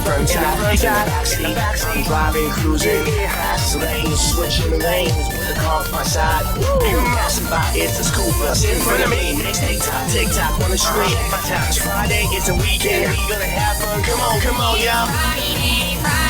front side, backseat. I'm driving, cruising, fast lanes, switching lanes with the car on my side. You passing by, it's a school bus in front of me. Next tick tock on the street. My time is Friday, it's a weekend. We gonna have fun. Come on, y'all.